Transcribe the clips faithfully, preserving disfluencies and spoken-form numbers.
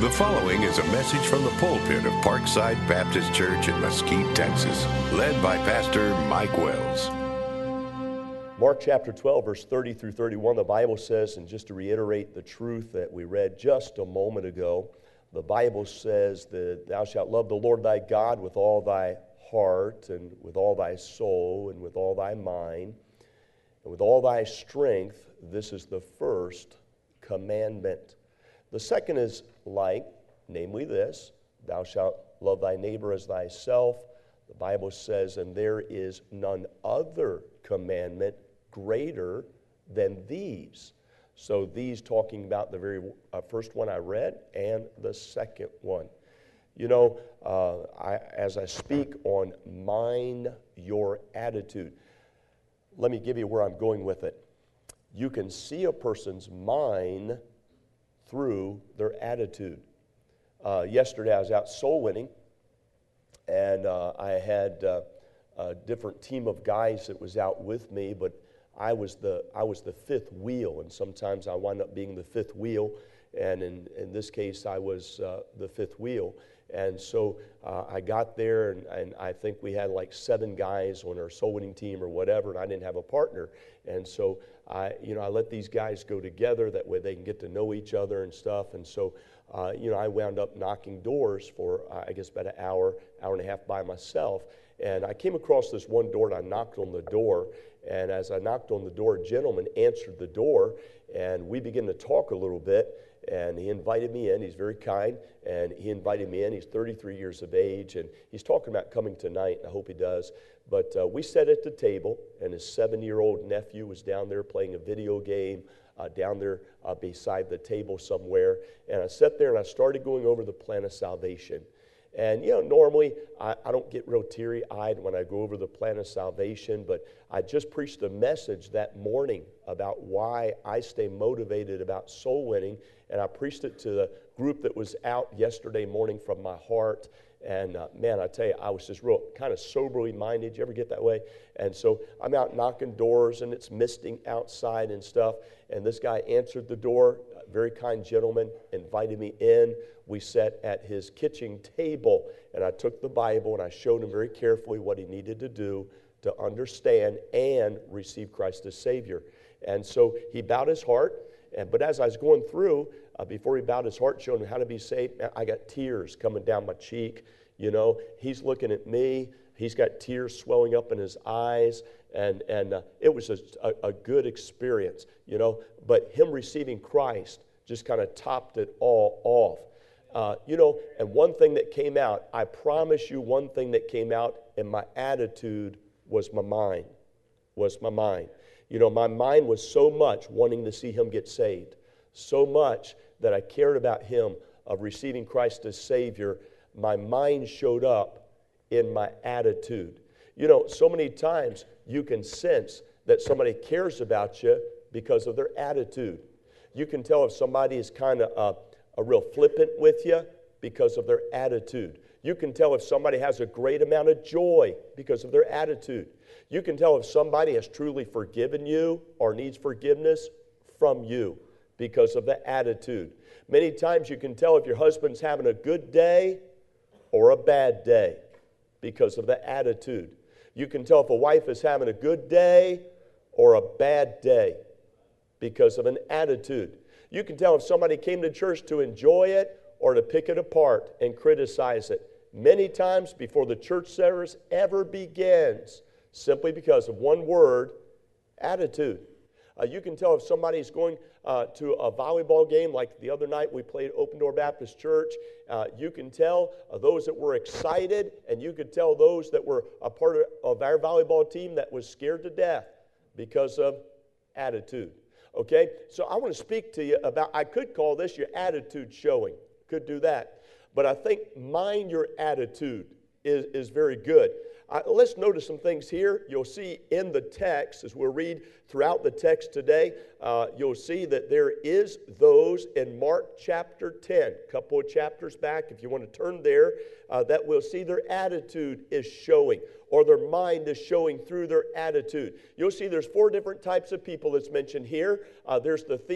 The following is a message from the pulpit of Parkside Baptist Church in Mesquite, Texas, led by Pastor Mike Wells. Mark chapter twelve, verse thirty through thirty-one, the Bible says, and just to reiterate the truth that we read just a moment ago, the Bible says that thou shalt love the Lord thy God with all thy heart and with all thy soul and with all thy mind and with all thy strength. This is the first commandment. The second is like, namely this, thou shalt love thy neighbor as thyself. The Bible says, and there is none other commandment greater than these. So these talking about the very uh, first one I read and the second one. You know, uh, I, as I speak on mind your attitude, let me give you where I'm going with it. You can see a person's mind through their attitude. Uh, yesterday I was out soul winning, and uh, I had uh, a different team of guys that was out with me, but I was the I was the fifth wheel, and sometimes I wind up being the fifth wheel, and in, in this case I was uh, the fifth wheel. And so uh, I got there, and, and I think we had like seven guys on our soul winning team or whatever, and I didn't have a partner. And so I, you know, I let these guys go together. That way they can get to know each other and stuff. And so, uh, you know, I wound up knocking doors for uh, I guess about an hour, hour and a half by myself. And I came across this one door, and I knocked on the door. And as I knocked on the door, a gentleman answered the door, and we began to talk a little bit. And he invited me in. He's very kind, and he invited me in. He's thirty-three years of age, and he's talking about coming tonight, and I hope he does. But uh, we sat at the table, and his seven-year-old nephew was down there playing a video game uh, down there uh, beside the table somewhere. And I sat there, and I started going over the plan of salvation. And, you know, normally I, I don't get real teary-eyed when I go over the plan of salvation, but I just preached a message that morning about why I stay motivated about soul winning, and I preached it to the group that was out yesterday morning from my heart. And, uh, man, I tell you, I was just real kind of soberly minded. You ever get that way? And so I'm out knocking doors, and it's misting outside and stuff, and this guy answered the door, a very kind gentleman, invited me in. We sat at his kitchen table, and I took the Bible, and I showed him very carefully what he needed to do to understand and receive Christ as Savior. And so he bowed his heart, and but as I was going through, uh, before he bowed his heart, showing him how to be saved, I got tears coming down my cheek. You know, he's looking at me. He's got tears swelling up in his eyes, and, and uh, it was a, a, a good experience, you know. But him receiving Christ just kind of topped it all off. Uh, you know, and one thing that came out, I promise you one thing that came out in my attitude was my mind, was my mind. You know, my mind was so much wanting to see him get saved, so much that I cared about him of receiving Christ as Savior. My mind showed up in my attitude. You know, so many times you can sense that somebody cares about you because of their attitude. You can tell if somebody is kind of uh, a real flippant with you because of their attitude. You can tell if somebody has a great amount of joy because of their attitude. You can tell if somebody has truly forgiven you or needs forgiveness from you because of the attitude. Many times you can tell if your husband's having a good day or a bad day because of the attitude. You can tell if a wife is having a good day or a bad day because of an attitude. You can tell if somebody came to church to enjoy it or to pick it apart and criticize it. Many times before the church service ever begins, simply because of one word, attitude. Uh, you can tell if somebody's going uh, to a volleyball game, like the other night we played Open Door Baptist Church. Uh, you can tell uh, those that were excited, and you could tell those that were a part of, of our volleyball team that was scared to death because of attitude. Okay, so I want to speak to you about, I could call this your attitude showing. Could do that. But I think mind your attitude is, is very good. Uh, let's notice some things here. You'll see in the text, as we'll read throughout the text today, uh, you'll see that there is those in Mark chapter ten, a couple of chapters back, if you want to turn there, uh, that we'll see their attitude is showing, or their mind is showing through their attitude. You'll see there's four different types of people that's mentioned here. Uh, there's the thief,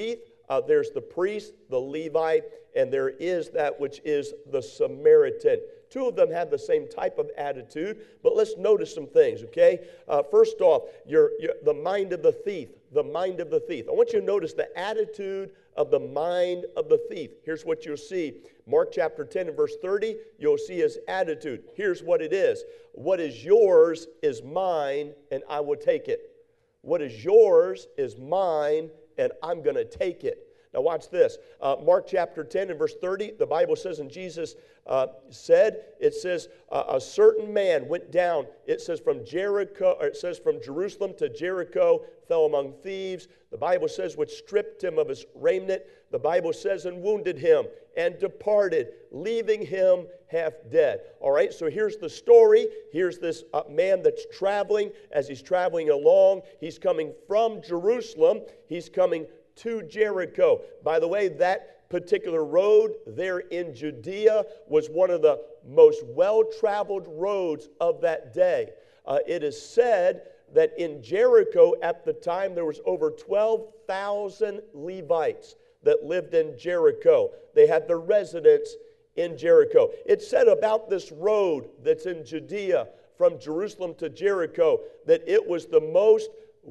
Uh, there's the priest, the Levite, and there is that which is the Samaritan. Two of them have the same type of attitude, but let's notice some things, okay? Uh, first off, your, your, the mind of the thief, the mind of the thief. I want you to notice the attitude of the mind of the thief. Here's what you'll see. Mark chapter ten and verse thirty, you'll see his attitude. Here's what it is. What is yours is mine, and I will take it. What is yours is mine, and I'm going to take it. Now watch this. Uh, Mark chapter ten and verse thirty, the Bible says, and Jesus uh, said, it says, uh, a certain man went down, it says from Jericho, or it says from Jerusalem to Jericho, fell among thieves. The Bible says, which stripped him of his raiment. The Bible says, and wounded him, and departed, leaving him half dead. All right, so here's the story. Here's this uh, man that's traveling. As he's traveling along, he's coming from Jerusalem. He's coming to Jericho. By the way, that particular road there in Judea was one of the most well-traveled roads of that day. Uh, it is said that in Jericho at the time there was over twelve thousand Levites that lived in Jericho. They had their residence in Jericho. It's said about this road that's in Judea from Jerusalem to Jericho that it was the most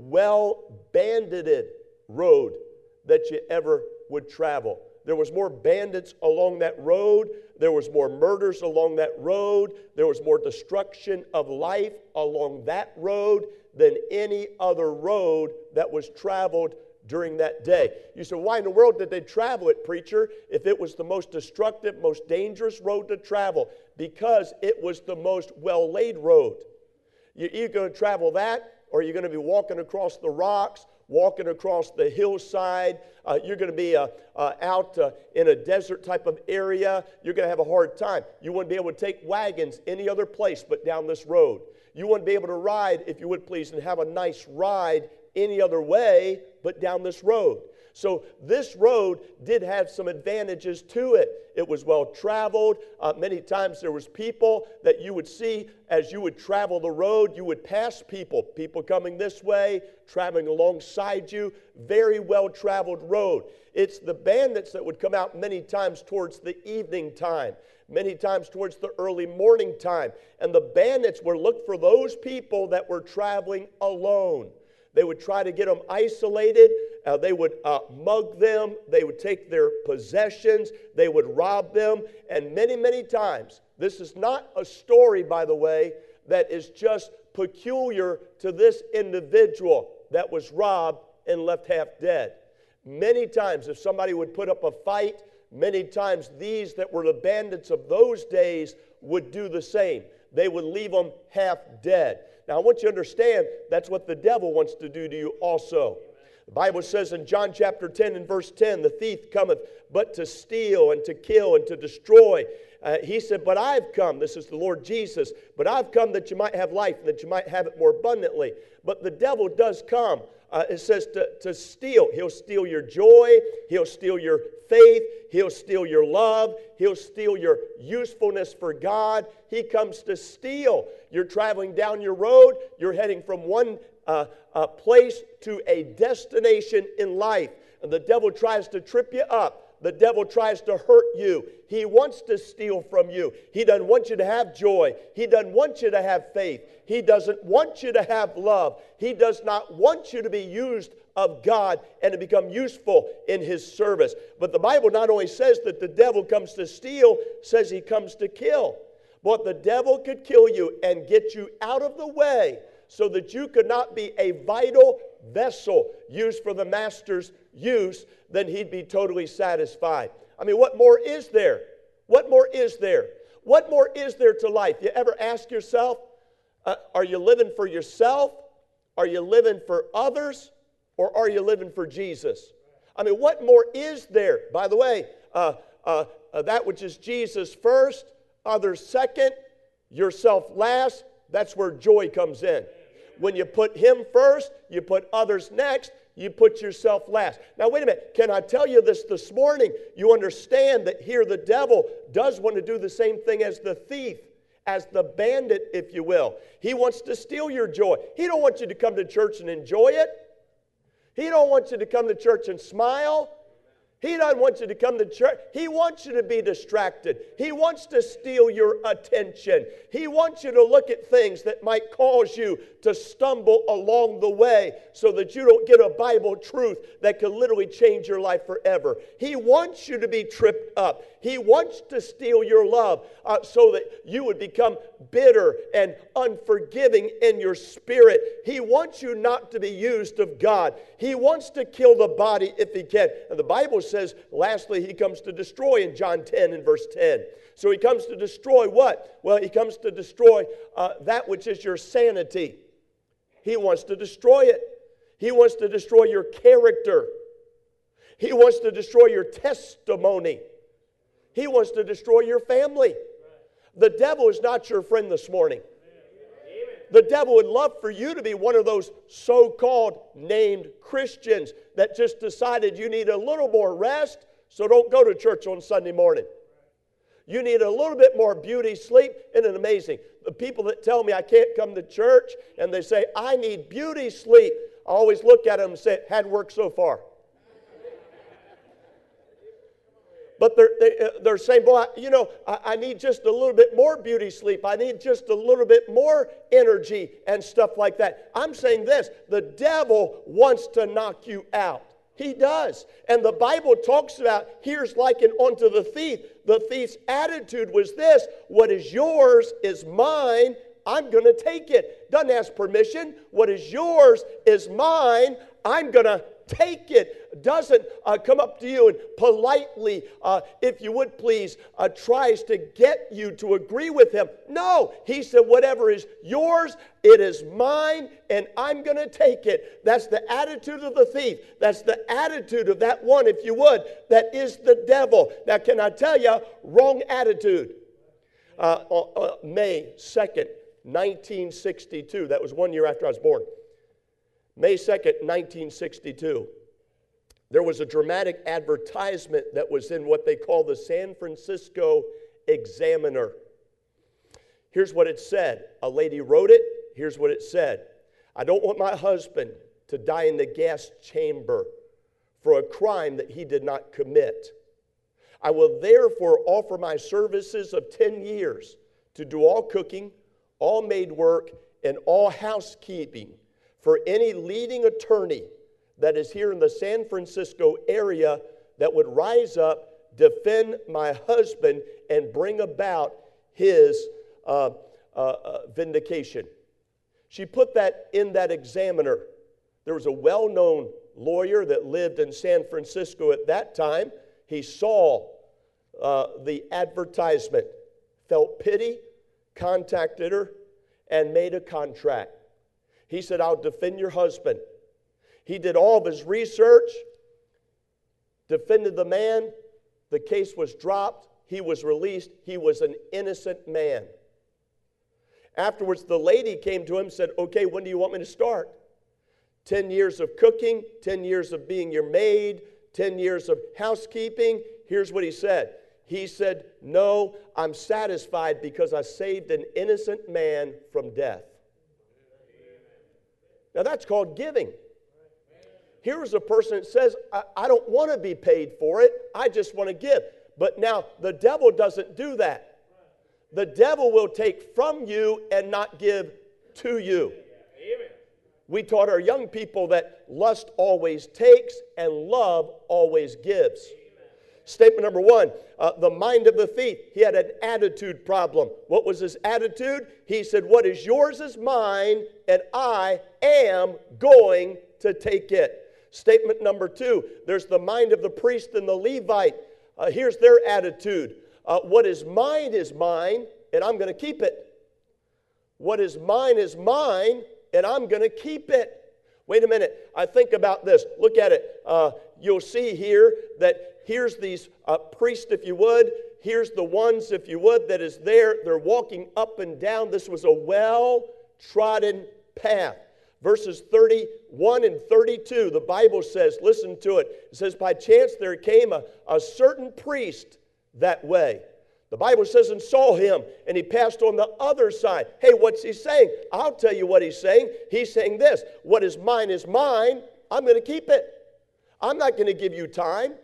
well-bandited road that you ever would travel. There was more bandits along that road. There was more murders along that road. There was more destruction of life along that road than any other road that was traveled during that day. You say, why in the world did they travel it, preacher, if it was the most destructive, most dangerous road to travel? Because it was the most well-laid road. You're either going to travel that, or you're going to be walking across the rocks, walking across the hillside. Uh, you're going to be uh, uh, out uh, in a desert type of area. You're going to have a hard time. You wouldn't be able to take wagons any other place but down this road. You wouldn't be able to ride, if you would please, and have a nice ride any other way but down this road. So this road did have some advantages to it. It was well traveled. Uh, many times there was people that you would see as you would travel the road. You would pass people, people coming this way, traveling alongside you. Very well traveled road. It's the bandits that would come out many times towards the evening time, many times towards the early morning time. And the bandits would look for those people that were traveling alone. They would try to get them isolated. Uh, they would uh, mug them. They would take their possessions. They would rob them. And many, many times, this is not a story, by the way, that is just peculiar to this individual that was robbed and left half dead. Many times, if somebody would put up a fight, many times these that were the bandits of those days would do the same. They would leave them half dead. Now, I want you to understand that's what the devil wants to do to you also. The Bible says in John chapter ten and verse ten, the thief cometh but to steal and to kill and to destroy. Uh, he said, but I've come, this is the Lord Jesus, but I've come that you might have life and that you might have it more abundantly. But the devil does come. Uh, it says to, to steal. He'll steal your joy. He'll steal your faith. He'll steal your love. He'll steal your usefulness for God. He comes to steal. You're traveling down your road. You're heading from one uh, uh, place to a destination in life. And the devil tries to trip you up. The devil tries to hurt you. He wants to steal from you. He doesn't want you to have joy. He doesn't want you to have faith. He doesn't want you to have love. He does not want you to be used of God and to become useful in His service. But the Bible not only says that the devil comes to steal, says he comes to kill. But the devil could kill you and get you out of the way so that you could not be a vital vessel used for the master's use, then he'd be totally satisfied. I mean, what more is there? What more is there? What more is there to life? You ever ask yourself, uh, are you living for yourself? Are you living for others? Or are you living for Jesus? I mean, what more is there? By the way, uh, uh, uh, that which is Jesus first, others second, yourself last, that's where joy comes in. When you put Him first, you put others next, you put yourself last. Now, wait a minute. Can I tell you this this morning? You understand that here the devil does want to do the same thing as the thief, as the bandit, if you will. He wants to steal your joy. He don't want you to come to church and enjoy it. He don't want you to come to church and smile. He doesn't want you to come to church. He wants you to be distracted. He wants to steal your attention. He wants you to look at things that might cause you to stumble along the way so that you don't get a Bible truth that could literally change your life forever. He wants you to be tripped up. He wants to steal your love uh, so that you would become bitter and unforgiving in your spirit. He wants you not to be used of God. He wants to kill the body if he can. And the Bible says, lastly, he comes to destroy in John ten and verse ten. So he comes to destroy what? Well, he comes to destroy uh, that which is your sanity. He wants to destroy it. He wants to destroy your character. He wants to destroy your testimony. He wants to destroy your family. The devil is not your friend this morning. The devil would love for you to be one of those so-called named Christians that just decided you need a little more rest, so don't go to church on Sunday morning. You need a little bit more beauty sleep. Isn't it amazing? The people that tell me I can't come to church and they say, I need beauty sleep. I always look at them and say, had worked so far. But they're, they, they're saying, boy, you know, I, I need just a little bit more beauty sleep. I need just a little bit more energy and stuff like that. I'm saying this, the devil wants to knock you out. He does. And the Bible talks about, here's likened unto the thief. The thief's attitude was this, what is yours is mine, I'm going to take it. Doesn't ask permission. What is yours is mine, I'm going to take it. Doesn't uh, come up to you and politely, uh, if you would please, uh, tries to get you to agree with him. No, he said, whatever is yours, it is mine, and I'm going to take it. That's the attitude of the thief. That's the attitude of that one, if you would, that is the devil. Now, can I tell you, wrong attitude. Uh, uh, May second, nineteen sixty-two. That was one year after I was born. May second, nineteen sixty-two. There was a dramatic advertisement that was in what they call the San Francisco Examiner. Here's what it said. A lady wrote it. Here's what it said. I don't want my husband to die in the gas chamber for a crime that he did not commit. I will therefore offer my services of ten years to do all cooking, all maid work, and all housekeeping for any leading attorney that is here in the San Francisco area that would rise up, defend my husband, and bring about his uh, uh, uh, vindication. She put that in that Examiner. There was a well-known lawyer that lived in San Francisco at that time. He saw uh, the advertisement, felt pity, contacted her, and made a contract. He said, I'll defend your husband. He did all of his research, defended the man. The case was dropped. He was released. He was an innocent man. Afterwards, the lady came to him and said, okay, when do you want me to start? Ten years of cooking, ten years of being your maid, ten years of housekeeping. Here's what he said. He said, no, I'm satisfied because I saved an innocent man from death. Now that's called giving. Here's a person that says, I, I don't want to be paid for it. I just want to give. But now the devil doesn't do that. The devil will take from you and not give to you. We taught our young people that lust always takes and love always gives. Statement number one, uh, the mind of the thief. He had an attitude problem. What was his attitude? He said, what is yours is mine, and I am going to take it. Statement number two, there's the mind of the priest and the Levite. Uh, here's their attitude. Uh, what is mine is mine, and I'm going to keep it. What is mine is mine, and I'm going to keep it. Wait a minute. I think about this. Look at it. Uh, you'll see here that here's these uh, priests, if you would. Here's the ones, if you would, that is there. They're walking up and down. This was a well-trodden path. Verses thirty-one and thirty-two, the Bible says, listen to it. It says, by chance there came a, a certain priest that way. The Bible says, and saw him, and he passed on the other side. Hey, what's he saying? I'll tell you what he's saying. He's saying this, what is mine is mine. I'm going to keep it. I'm not going to give you time.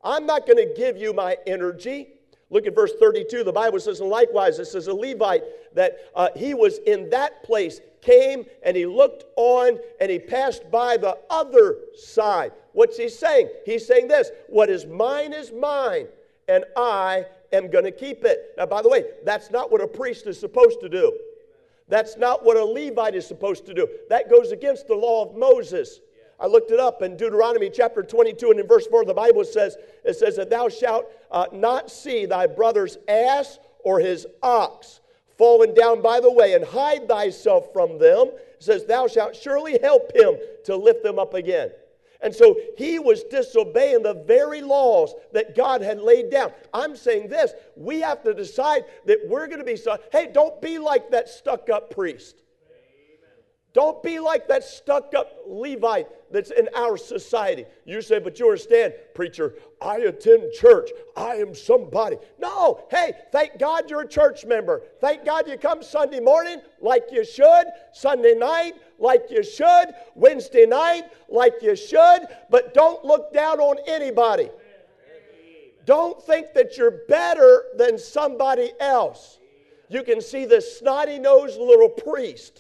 I'm not going to give you my energy. Look at verse thirty-two. The Bible says, and likewise, it says a Levite that uh, he was in that place, came and he looked on and he passed by the other side. What's he saying? He's saying this, what is mine is mine, and I am going to keep it. Now, by the way, that's not what a priest is supposed to do. That's not what a Levite is supposed to do. That goes against the law of Moses. I looked it up in Deuteronomy chapter twenty-two, and in verse four, the Bible says, it says that thou shalt uh, not see thy brother's ass or his ox fallen down by the way, and hide thyself from them. It says, thou shalt surely help him to lift them up again. And so he was disobeying the very laws that God had laid down. I'm saying this, we have to decide that we're going to be, hey, don't be like that stuck-up priest. Don't be like that stuck-up Levite that's in our society. You say, but you understand, preacher, I attend church. I am somebody. No, hey, thank God you're a church member. Thank God you come Sunday morning like you should, Sunday night like you should, Wednesday night like you should, but don't look down on anybody. Don't think that you're better than somebody else. You can see the snotty-nosed little priest,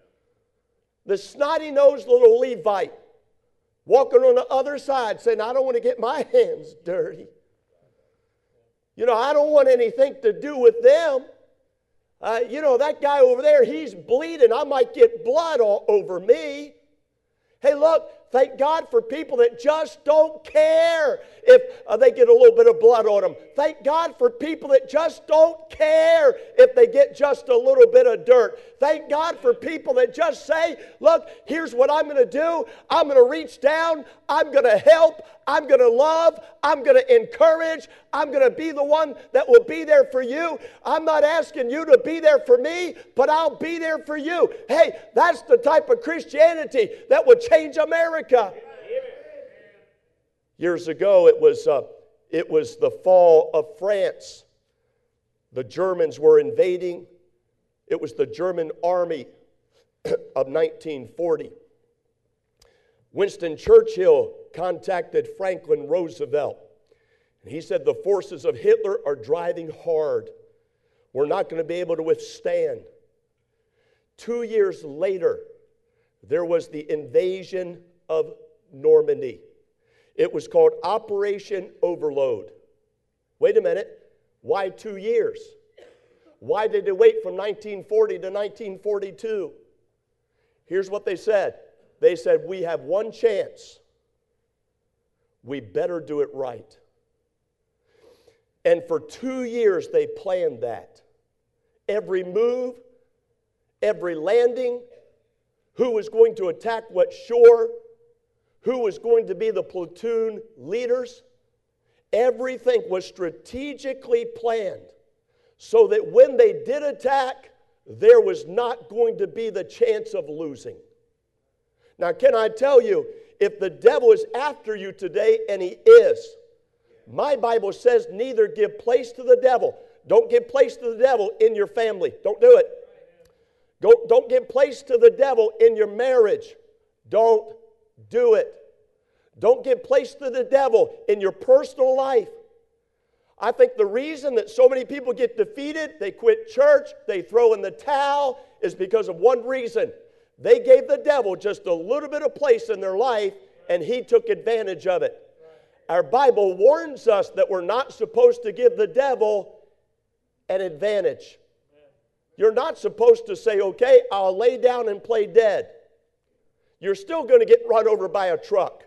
the snotty-nosed little Levite walking on the other side saying, I don't want to get my hands dirty. You know, I don't want anything to do with them. Uh, you know, that guy over there, he's bleeding. I might get blood all over me. Hey, look, thank God for people that just don't care if uh, they get a little bit of blood on them. Thank God for people that just don't care if they get just a little bit of dirt. Thank God for people that just say, look, here's what I'm going to do. I'm going to reach down. I'm going to help. I'm going to love. I'm going to encourage. I'm going to be the one that will be there for you. I'm not asking you to be there for me, but I'll be there for you. Hey, that's the type of Christianity that would change America. Years ago, it was, uh, it was the fall of France. The Germans were invading. It was the German army of nineteen forty. Winston Churchill contacted Franklin Roosevelt. He said, the forces of Hitler are driving hard. We're not going to be able to withstand. Two years later, there was the invasion of Normandy. It was called Operation Overlord. Wait a minute. Why two years? Why did they wait from nineteen forty to nineteen forty-two? Here's what they said. They said, we have one chance. We better do it right. And for two years they planned that. Every move, every landing, who was going to attack what shore, who was going to be the platoon leaders. Everything was strategically planned so that when they did attack, there was not going to be the chance of losing. Now, can I tell you, if the devil is after you today, and he is, my Bible says neither give place to the devil. Don't give place to the devil in your family. Don't do it. Go, don't give place to the devil in your marriage. Don't do it. Don't give place to the devil in your personal life. I think the reason that so many people get defeated, they quit church, they throw in the towel, is because of one reason. They gave the devil just a little bit of place in their life, and he took advantage of it. Our Bible warns us that we're not supposed to give the devil an advantage. You're not supposed to say, okay, I'll lay down and play dead. You're still going to get run over by a truck.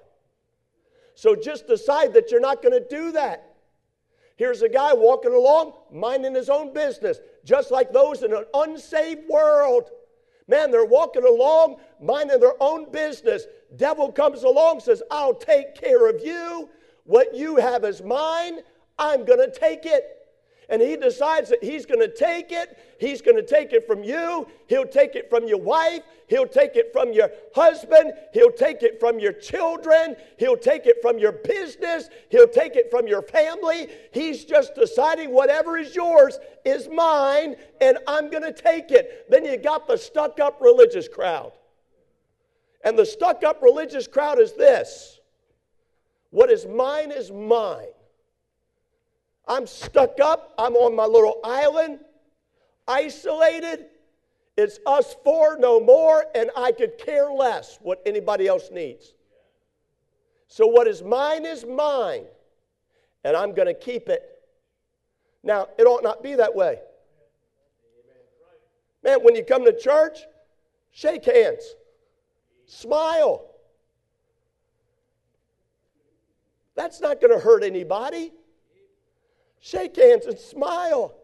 So just decide that you're not going to do that. Here's a guy walking along, minding his own business, just like those in an unsaved world. Man, they're walking along, minding their own business. Devil comes along, says, I'll take care of you. What you have is mine. I'm going to take it. And he decides that he's going to take it. He's going to take it from you. He'll take it from your wife. He'll take it from your husband. He'll take it from your children. He'll take it from your business. He'll take it from your family. He's just deciding whatever is yours is mine, and I'm going to take it. Then you got the stuck-up religious crowd. And the stuck-up religious crowd is this. What is mine is mine. I'm stuck up. I'm on my little island, isolated. It's us four, no more, and I could care less what anybody else needs. So what is mine is mine, and I'm going to keep it. Now, it ought not be that way. Man, when you come to church, shake hands. Smile. That's not going to hurt anybody. Shake hands and smile.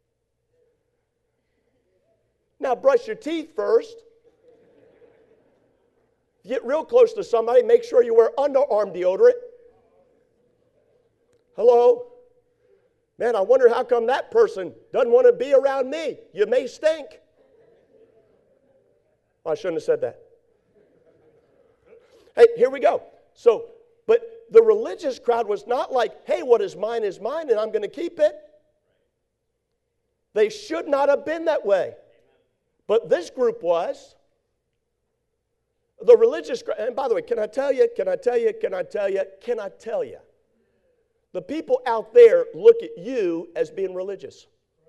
Now, brush your teeth first. If you get real close to somebody, make sure you wear underarm deodorant. Hello? Man, I wonder how come that person doesn't want to be around me. You may stink. I shouldn't have said that. Hey, here we go. So, but the religious crowd was not like, hey, what is mine is mine and I'm going to keep it. They should not have been that way. But this group was. The religious crowd, and by the way, can I tell you, can I tell you, can I tell you, can I tell you? The people out there look at you as being religious.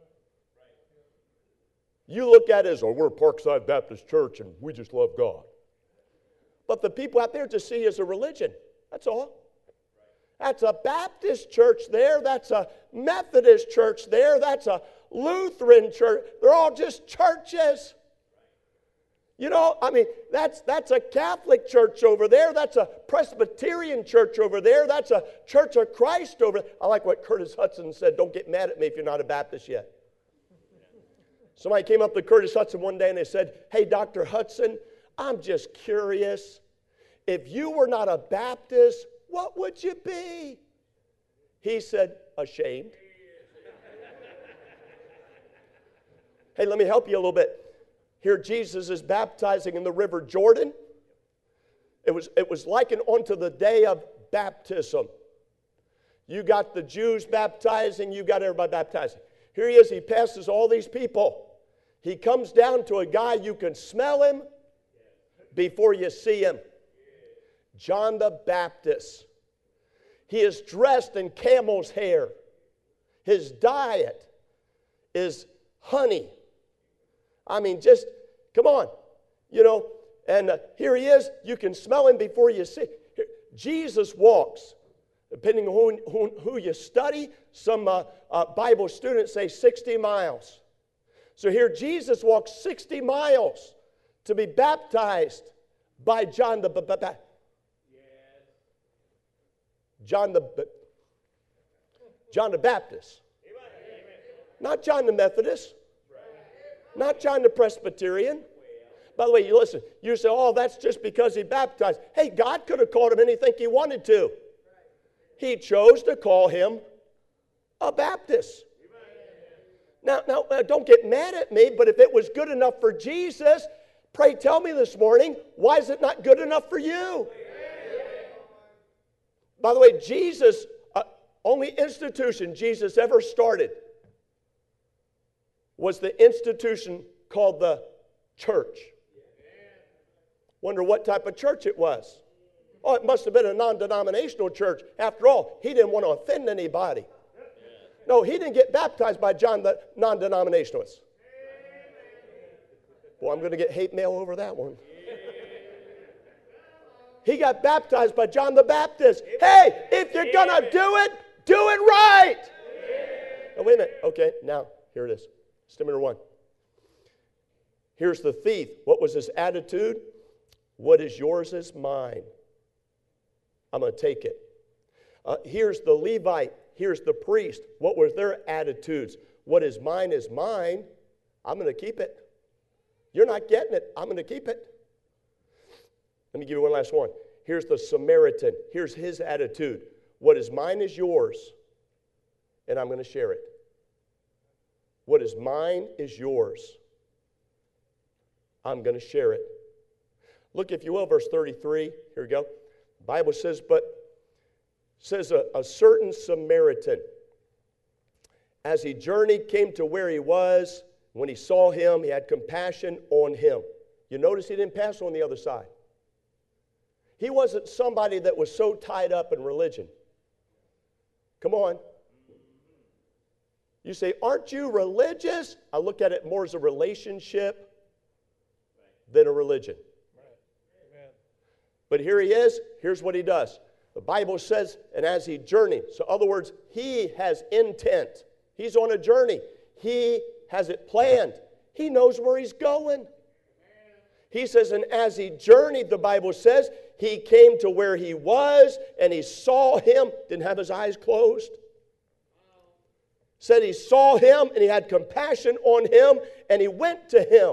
You look at it as, oh, we're Parkside Baptist Church and we just love God. But the people out there just see you as a religion. That's all. That's a Baptist church there. That's a Methodist church there. That's a Lutheran church. They're all just churches. You know, I mean, that's, that's a Catholic church over there. That's a Presbyterian church over there. That's a Church of Christ over there. I like what Curtis Hudson said, don't get mad at me if you're not a Baptist yet. Somebody came up to Curtis Hudson one day and they said, hey, Doctor Hudson, I'm just curious. If you were not a Baptist, what would you be? He said, ashamed. Hey, let me help you a little bit. Here Jesus is baptizing in the river Jordan. It was, it was likened onto the day of baptism. You got the Jews baptizing, you got everybody baptizing. Here he is, he passes all these people. He comes down to a guy, you can smell him before you see him. John the Baptist. He is dressed in camel's hair. His diet is honey. I mean, just, come on. You know, and uh, here he is. You can smell him before you see. Here, Jesus walks, depending on who, who, who you study. Some uh, uh, Bible students say sixty miles. So here Jesus walks sixty miles to be baptized by John the Baptist. John the, John the Baptist. Not John the Methodist. Not John the Presbyterian. By the way, you listen, you say, oh, that's just because he baptized. Hey, God could have called him anything he wanted to. He chose to call him a Baptist. Now, now, don't get mad at me, but if it was good enough for Jesus, pray tell me this morning, why is it not good enough for you? By the way, Jesus, uh, only institution Jesus ever started was the institution called the church. Wonder what type of church it was. Oh, it must have been a non-denominational church. After all, he didn't want to offend anybody. No, he didn't get baptized by John the non-denominationalist. Well, I'm going to get hate mail over that one. He got baptized by John the Baptist. Hey, if you're going to do it, do it right. Now, wait a minute. Okay, now, here it is. Step number one. Here's the thief. What was his attitude? What is yours is mine. I'm going to take it. Uh, here's the Levite. Here's the priest. What were their attitudes? What is mine is mine. I'm going to keep it. You're not getting it. I'm going to keep it. Let me give you one last one. Here's the Samaritan. Here's his attitude. What is mine is yours, and I'm going to share it. What is mine is yours. I'm going to share it. Look, if you will, verse thirty-three. Here we go. The Bible says, but says a, a certain Samaritan, as he journeyed, came to where he was. When he saw him, he had compassion on him. You notice he didn't pass on the other side. He wasn't somebody that was so tied up in religion. Come on. You say, aren't you religious? I look at it more as a relationship than a religion. But here he is. Here's what he does. The Bible says, and as he journeyed. So in other words, he has intent. He's on a journey. He has it planned. He knows where he's going. He says, and as he journeyed, the Bible says, he came to where he was, and he saw him. Didn't have his eyes closed. Said he saw him, and he had compassion on him, and he went to him.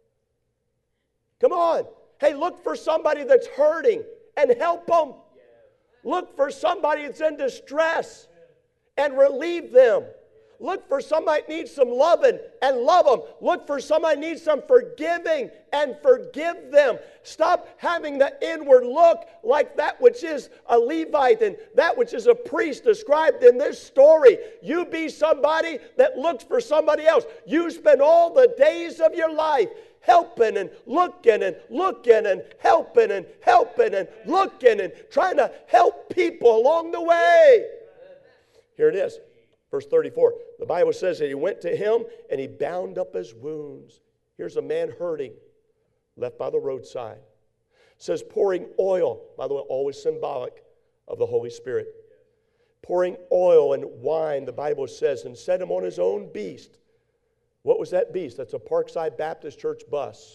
Come on. Hey, look for somebody that's hurting and help them. Look for somebody that's in distress and relieve them. Look for somebody that needs some loving and love them. Look for somebody that needs some forgiving and forgive them. Stop having the inward look like that which is a Levite and that which is a priest described in this story. You be somebody that looks for somebody else. You spend all the days of your life helping and looking and looking and helping and helping and looking and trying to help people along the way. Here it is. Verse thirty-four, the Bible says that he went to him and he bound up his wounds. Here's a man hurting, left by the roadside. It says pouring oil, by the way, always symbolic of the Holy Spirit. Pouring oil and wine, the Bible says, and set him on his own beast. What was that beast? That's a Parkside Baptist Church bus.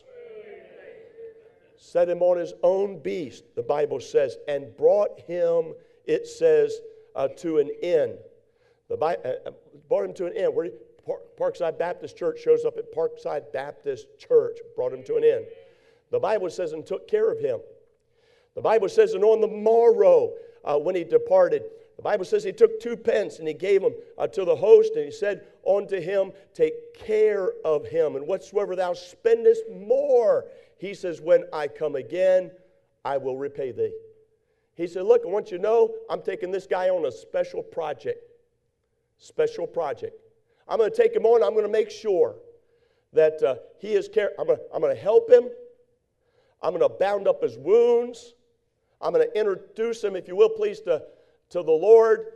Set him on his own beast, the Bible says, and brought him, it says, uh, to an inn. The Bible, uh, brought him to an inn. Where Parkside Baptist Church shows up at Parkside Baptist Church. Brought him to an inn. The Bible says, and took care of him. The Bible says, and on the morrow, uh, when he departed, the Bible says he took two pence and he gave them uh, to the host, and he said unto him, take care of him, and whatsoever thou spendest more, he says, when I come again, I will repay thee. He said, look, I want you to know, I'm taking this guy on a special project. Special project. I'm going to take him on. I'm going to make sure that uh, he is care. I'm going to, I'm going to help him. I'm going to bound up his wounds. I'm going to introduce him, if you will, please, to, to the Lord.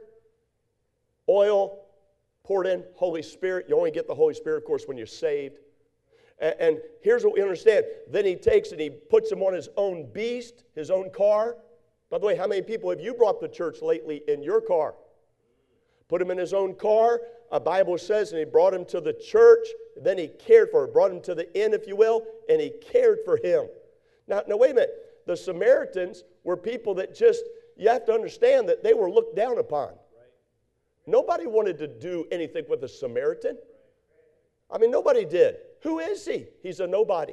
Oil poured in, Holy Spirit. You only get the Holy Spirit, of course, when you're saved. And, and here's what we understand. Then he takes and he puts him on his own beast, his own car. By the way, how many people have you brought to church lately in your car? Put him in his own car, a Bible says, and he brought him to the church. Then he cared for him, brought him to the inn, if you will, and he cared for him. Now, now wait a minute. The Samaritans were people that just, you have to understand that they were looked down upon. Right. Nobody wanted to do anything with a Samaritan. I mean, nobody did. Who is he? He's a nobody.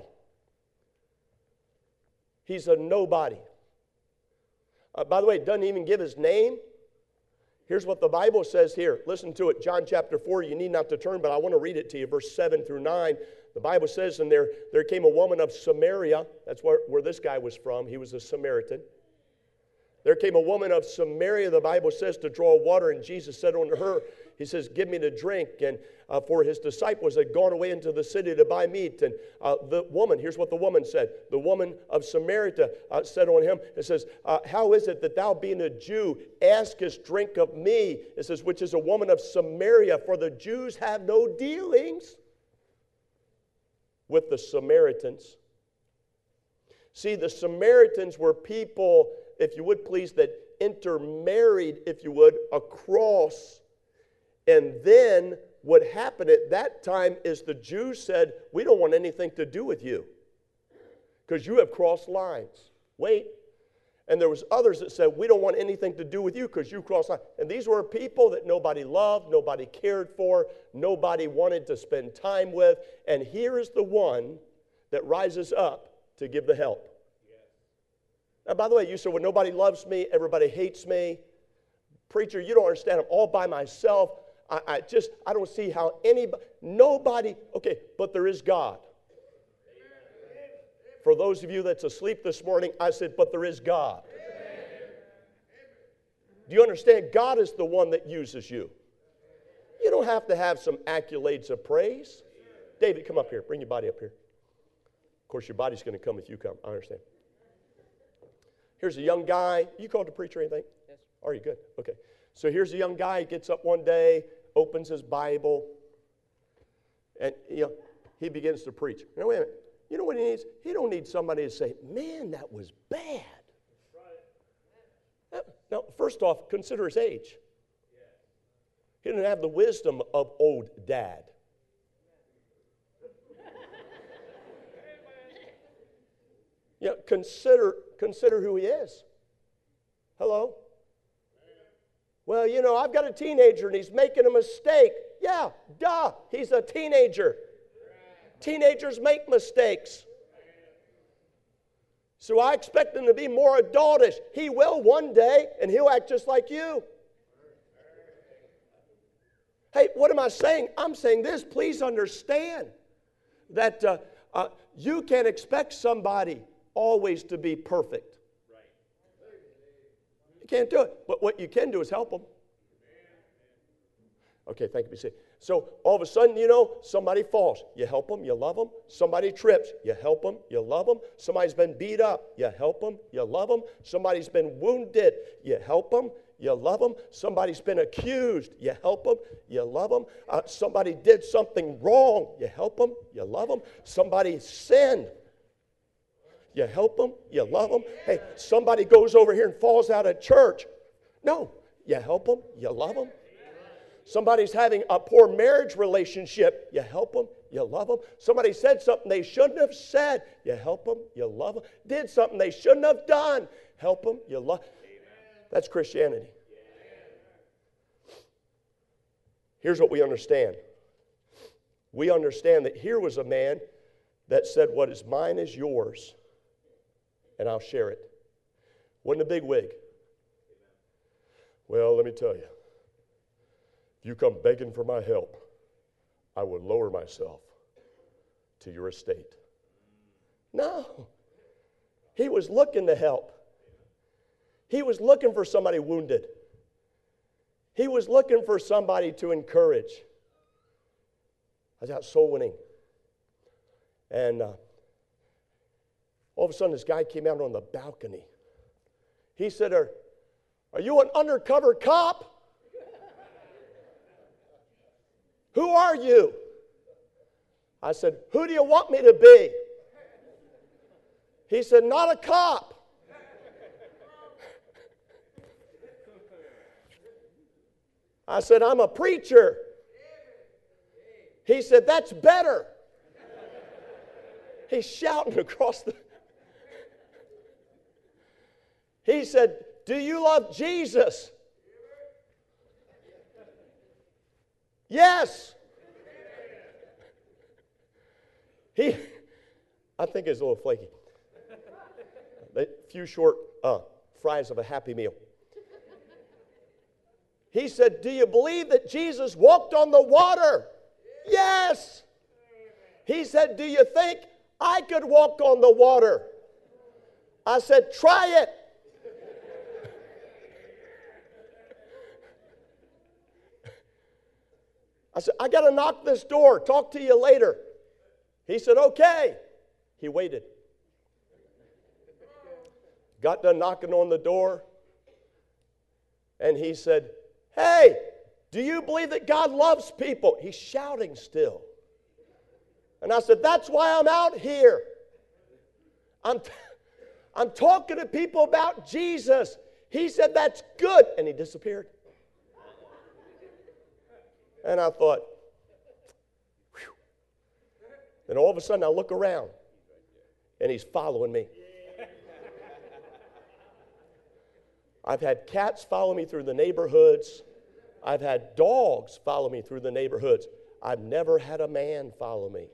He's a nobody. Uh, by the way, it doesn't even give his name. Here's what the Bible says here. Listen to it. John chapter four. You need not to turn, but I want to read it to you. Verse seven through nine. The Bible says, and there, there came a woman of Samaria. That's where, where this guy was from. He was a Samaritan. There came a woman of Samaria, the Bible says, to draw water. And Jesus said unto her, he says, give me to drink. And uh, for his disciples had gone away into the city to buy meat. And uh, the woman, here's what the woman said. The woman of Samaria uh, said unto him, it says, uh, how is it that thou being a Jew askest drink of me? It says, which is a woman of Samaria, for the Jews have no dealings with the Samaritans. See, the Samaritans were people, if you would please, that intermarried, if you would, across. And then what happened at that time is the Jews said, we don't want anything to do with you because you have crossed lines. Wait. And there was others that said, we don't want anything to do with you because you crossed lines. And these were people that nobody loved, nobody cared for, nobody wanted to spend time with. And here is the one that rises up to give the help. Now, by the way, you said, well, nobody loves me, everybody hates me. Preacher, you don't understand, I'm all by myself. I, I just, I don't see how anybody, nobody, okay, but there is God. For those of you that's asleep this morning, I said, but there is God. Do you understand? God is the one that uses you. You don't have to have some accolades of praise. David, come up here. Bring your body up here. Of course, your body's going to come if you come. I understand. Here's a young guy. You called to preach or anything? Yes. Are you good? Okay. So here's a young guy. He gets up one day, opens his Bible. And, you know, he begins to preach. Now, wait a minute. You know what he needs? He don't need somebody to say, man, that was bad. Now, first off, consider his age. He didn't have the wisdom of old dad. Yeah, consider, consider who he is. Hello? Well, you know, I've got a teenager and he's making a mistake. Yeah, duh, he's a teenager. Teenagers make mistakes. So I expect him to be more adultish. He will one day, and he'll act just like you. Hey, what am I saying? I'm saying this. Please understand that uh, uh, you can't expect somebody always to be perfect. You can't do it. But what you can do is help them. Okay, thank you. Be safe. So all of a sudden, you know, somebody falls. You help them, you love them. Somebody trips. You help them, you love them. Somebody's been beat up. You help them, you love them. Somebody's been wounded. You help them, you love them. Somebody's been accused. You help them, you love them. Uh, somebody did something wrong. You help them, you love them. Somebody sinned. You help them, you love them. Hey, somebody goes over here and falls out of church. No, you help them, you love them. Somebody's having a poor marriage relationship. You help them, you love them. Somebody said something they shouldn't have said. You help them, you love them. Did something they shouldn't have done. Help them, you love. That's Christianity. Here's what we understand. We understand that here was a man that said, what is mine is yours, and I'll share it. Wasn't a big wig. Well, let me tell you. If you come begging for my help, I will lower myself to your estate. No. He was looking to help. He was looking for somebody wounded. He was looking for somebody to encourage. I was out soul winning. And uh, all of a sudden, this guy came out on the balcony. He said, are, are you an undercover cop? Who are you? I said, who do you want me to be? He said, not a cop. I said, I'm a preacher. He said, that's better. He's shouting across the... He said, do you love Jesus? Yes. He, I think it's a little flaky. A few short uh, fries of a Happy Meal. He said, do you believe that Jesus walked on the water? Yes. He said, do you think I could walk on the water? I said, try it. I said, I got to knock this door. Talk to you later. He said, okay. He waited. Got done knocking on the door. And he said, hey, do you believe that God loves people? He's shouting still. And I said, that's why I'm out here. I'm, t- I'm talking to people about Jesus. He said, that's good. And he disappeared. And I thought, whew. Then all of a sudden I look around, and he's following me. I've had cats follow me through the neighborhoods. I've had dogs follow me through the neighborhoods. I've never had a man follow me.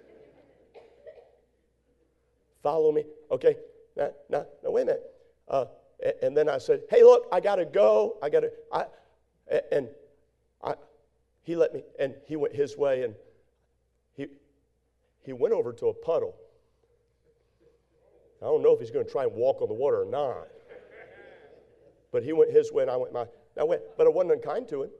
Follow me. Okay, now, now, now wait a minute. Uh, and then I said, hey, look, I got to go. I got to, I, and I, he let me, and he went his way, and he, he went over to a puddle. I don't know if he's going to try and walk on the water or not. But he went his way, and I went my. I went, but I wasn't unkind to him.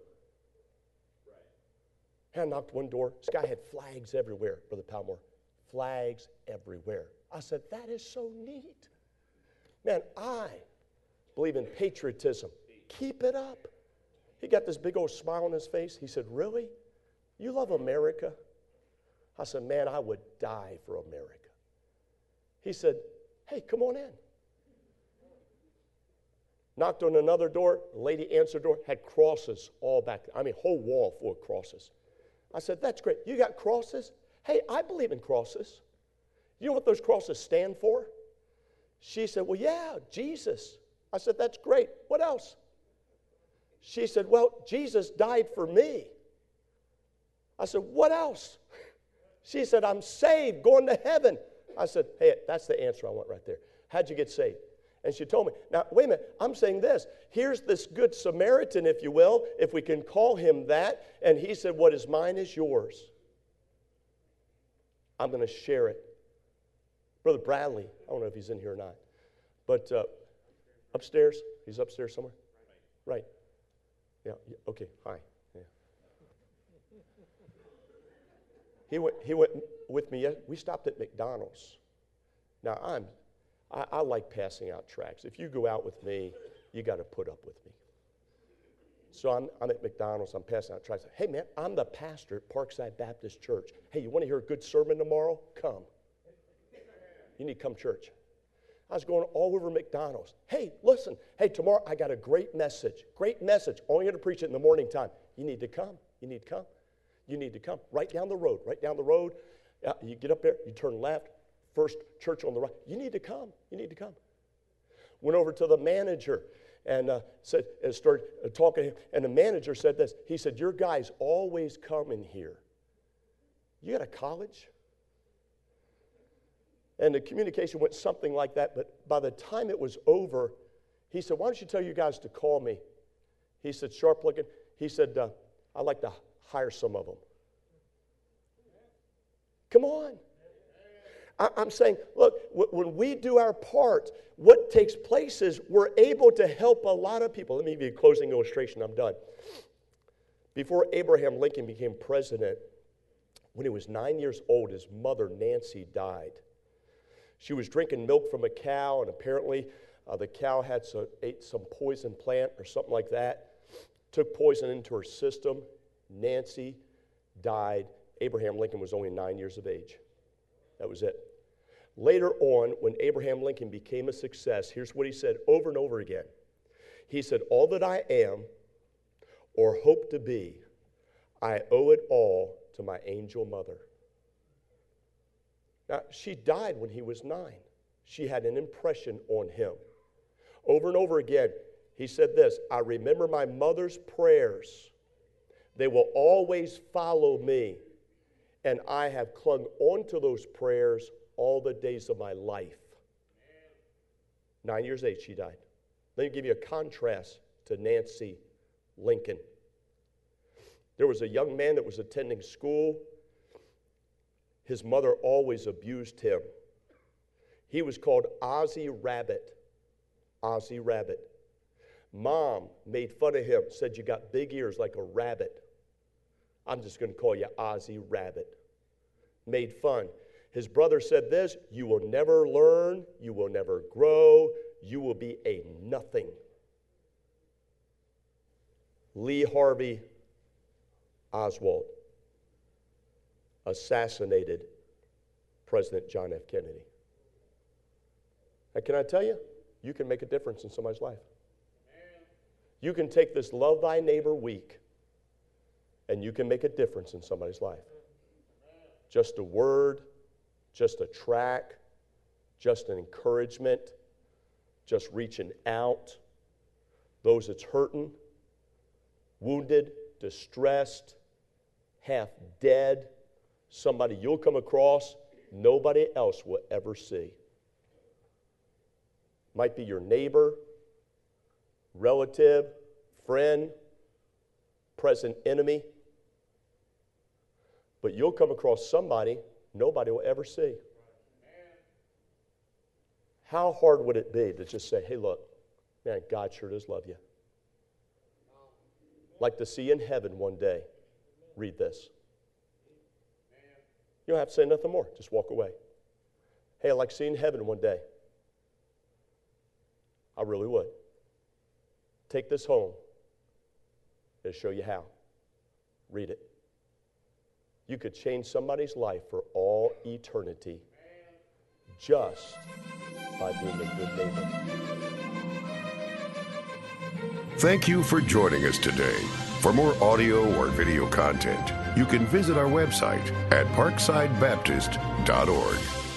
And I knocked one door. This guy had flags everywhere, Brother Palmore. Flags everywhere. I said, that is so neat. Man, I believe in patriotism. Keep it up. He got this big old smile on his face. He said, really? You love America? I said, man, I would die for America. He said, hey, come on in. Knocked on another door. The lady answered the door, had crosses all back there. I mean, whole wall full of crosses. I said, that's great. You got crosses? Hey, I believe in crosses. You know what those crosses stand for? She said, well, yeah, Jesus. I said, that's great. What else? She said, well, Jesus died for me. I said, what else? She said, I'm saved, going to heaven. I said, hey, that's the answer I want right there. How'd you get saved? And she told me. Now, wait a minute. I'm saying this. Here's this good Samaritan, if you will, if we can call him that. And he said, what is mine is yours. I'm going to share it. Brother Bradley, I don't know if he's in here or not, but uh, upstairs. He's upstairs somewhere? Right. Yeah, yeah, okay, hi. Yeah. He went, he went with me. We stopped at McDonald's. Now, I'm, I, I like passing out tracts. If you go out with me, you got to put up with me. So I'm, I'm at McDonald's. I'm passing out tracts. Hey, man, I'm the pastor at Parkside Baptist Church. Hey, you want to hear a good sermon tomorrow? Come. You need to come church. I was going all over McDonald's. Hey, listen. Hey, tomorrow I got a great message. Great message. Only going to preach it in the morning time. You need to come. You need to come. You need to come. Right down the road. Right down the road. Uh, you get up there. You turn left. First church on the right. You need to come. You need to come. Went over to the manager and uh, said, and started uh, talking to him. And the manager said this. He said, your guys always come in here. You got a college? And the communication went something like that, but by the time it was over, he said, why don't you tell you guys to call me? He said, sharp looking. He said, uh, I'd like to hire some of them. Come on. I, I'm saying, look, w- when we do our part, what takes place is we're able to help a lot of people. Let me give you a closing illustration. I'm done. Before Abraham Lincoln became president, when he was nine years old, his mother, Nancy, died. She was drinking milk from a cow, and apparently uh, the cow had some, ate some poison plant or something like that, took poison into her system. Nancy died. Abraham Lincoln was only nine years of age. That was it. Later on, when Abraham Lincoln became a success, here's what he said over and over again. He said, all that I am or hope to be, I owe it all to my angel mother. Now, she died when he was nine. She had an impression on him. Over and over again, he said this, I remember my mother's prayers. They will always follow me, and I have clung onto those prayers all the days of my life. Nine years age, she died. Let me give you a contrast to Nancy Lincoln. There was a young man that was attending school. His mother always abused him. He was called Ozzie Rabbit. Ozzie Rabbit. Mom made fun of him, said you got big ears like a rabbit. I'm just going to call you Ozzie Rabbit. Made fun. His brother said this, you will never learn, you will never grow, you will be a nothing. Lee Harvey Oswald assassinated President John F. Kennedy. And can I tell you, you can make a difference in somebody's life. Amen. You can take this Love Thy Neighbor week, and you can make a difference in somebody's life. Amen. Just a word, just a track, just an encouragement, just reaching out. Those that's hurting, wounded, distressed, half dead, somebody you'll come across nobody else will ever see. Might be your neighbor, relative, friend, present enemy. But you'll come across somebody nobody will ever see. How hard would it be to just say, hey, look, man, God sure does love you. Like to see you in heaven one day. Read this. You don't have to say nothing more. Just walk away. Hey, I'd like to see you in heaven one day. I really would. Take this home. It'll show you how. Read it. You could change somebody's life for all eternity just by being a good neighbor. Thank you for joining us today. For more audio or video content, you can visit our website at parkside baptist dot org.